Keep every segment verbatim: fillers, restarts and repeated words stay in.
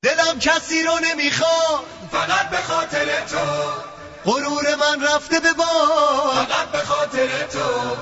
دلم کسی رو نمیخواد فقط به خاطر تو، غرور من رفته به باد فقط به خاطر تو.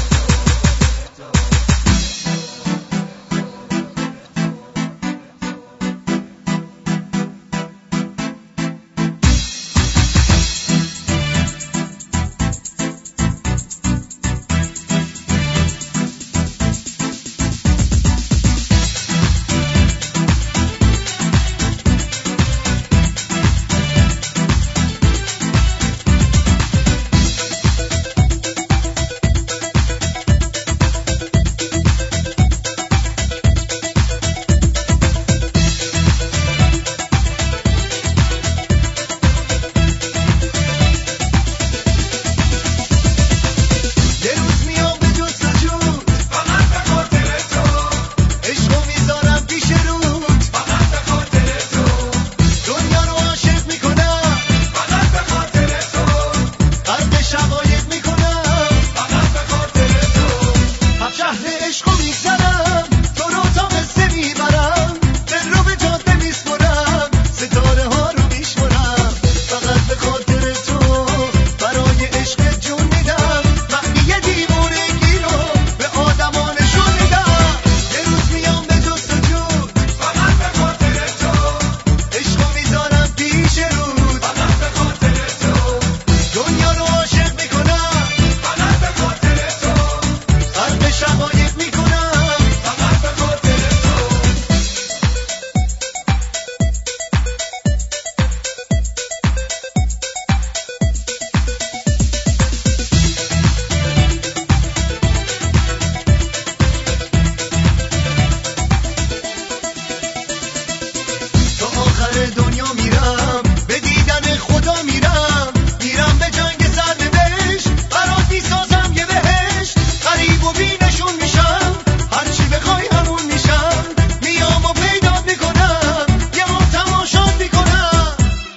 دنیا میرم به دیدن خدا میرم، میرم به جنگ سرنوشت برات میسازم یه بهشت، غریب و بینشون میشم هرچی بخوای همون میشم، میام و پیدا میکنم یه ما تماشات میکنم.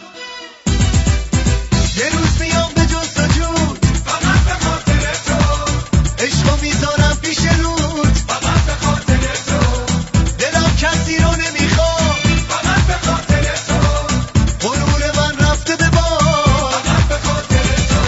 یه روز میام به جستجوت فقط به خاطر تو، عشقو میذارم پیش رود فقط به خاطر تو. دلم کسی رو نمیخواد فقط به خاطر تو، غرور من رفته به باد فقط به خاطر تو.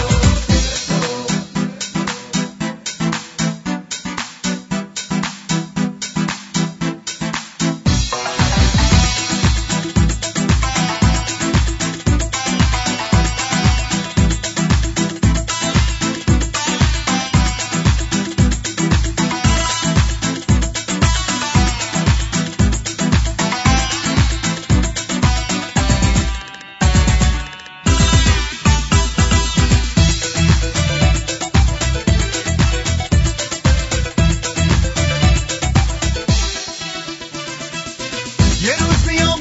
یه روز میام